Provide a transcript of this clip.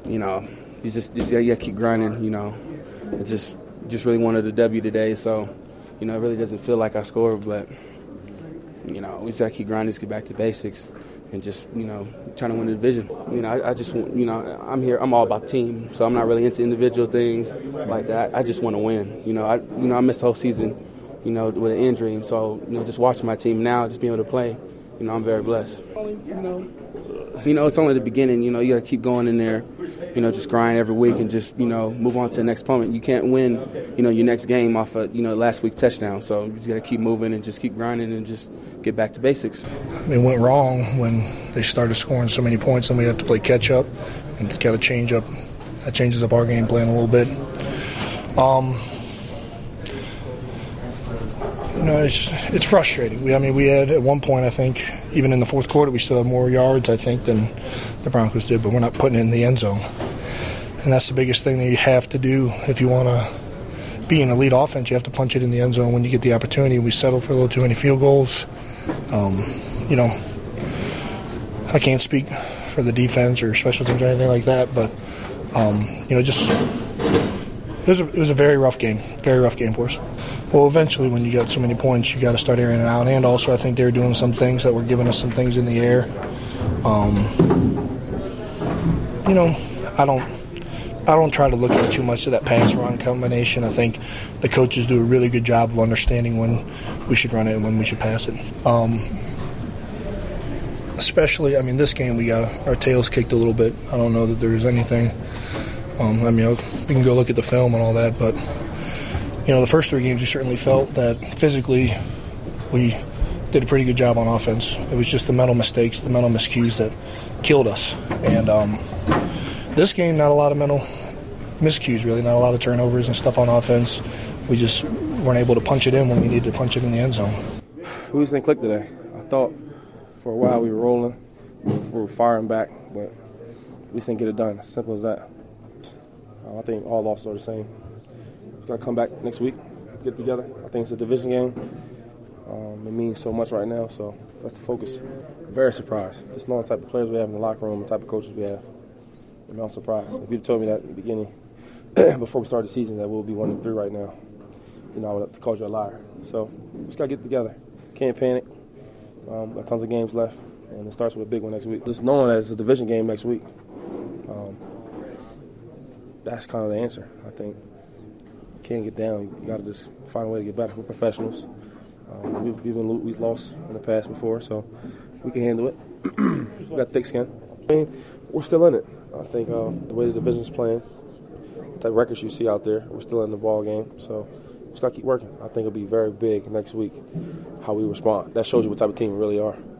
you know, you gotta keep grinding. You know, I just really wanted a W today, so you know, it really doesn't feel like I scored, but you know, we just gotta keep grinding, just get back to basics, and just, you know, trying to win the division. You know, I just want, you know, I'm all about team, so I'm not really into individual things like that. I just want to win. You know, I missed the whole season, you know, with an injury, and so, you know, just watching my team now, just being able to play, you know, I'm very blessed. You know, it's only the beginning. You know, you got to keep going in there, you know, just grind every week and just, you know, move on to the next opponent. You can't win, you know, your next game off of, you know, last week's touchdown. So you just got to keep moving and just keep grinding and just get back to basics. It went wrong when they started scoring so many points, and we have to play catch up, and it's got to change up. That changes up our game plan a little bit. You know, it's frustrating. We had at one point, I think, even in the fourth quarter, we still had more yards, I think, than the Broncos did, but we're not putting it in the end zone. And that's the biggest thing that you have to do if you want to be an elite offense. You have to punch it in the end zone when you get the opportunity. We settle for a little too many field goals. You know, I can't speak for the defense or special teams or anything like that, but you know, just it was a very rough game for us. Well, eventually, when you got so many points, you got to start airing it out. And also, I think they're doing some things that were giving us some things in the air. You know, I don't try to look at too much of that pass-run combination. I think the coaches do a really good job of understanding when we should run it and when we should pass it. Especially, I mean, this game we got our tails kicked a little bit. I don't know that there's anything. I mean, we can go look at the film and all that, but you know, the first three games we certainly felt that physically we did a pretty good job on offense. It was just the mental mistakes, the mental miscues that killed us. And this game, not a lot of mental miscues, really, not a lot of turnovers and stuff on offense. We just weren't able to punch it in when we needed to punch it in the end zone. We just didn't click today. I thought for a while we were rolling, we were firing back, but we just didn't get it done. As simple as that. I think all losses are the same. Got to come back next week, get together. I think it's a division game. It means so much right now, so that's the focus. Very surprised. Just knowing the type of players we have in the locker room, the type of coaches we have. I'm surprised. If you'd told me that in the beginning, before we started the season, that we'll be 1-3 right now, you know, I would have called you a liar. So we just got to get together. Can't panic. Got tons of games left, and it starts with a big one next week. Just knowing that it's a division game next week, that's kind of the answer, I think. Can't get down. You got to just find a way to get better. We're professionals. We've lost in the past before, so we can handle it. We got thick skin. I mean, we're still in it. I think the way the division's playing, the type of records you see out there, we're still in the ball game. So we just got to keep working. I think it'll be very big next week how we respond. That shows you what type of team we really are.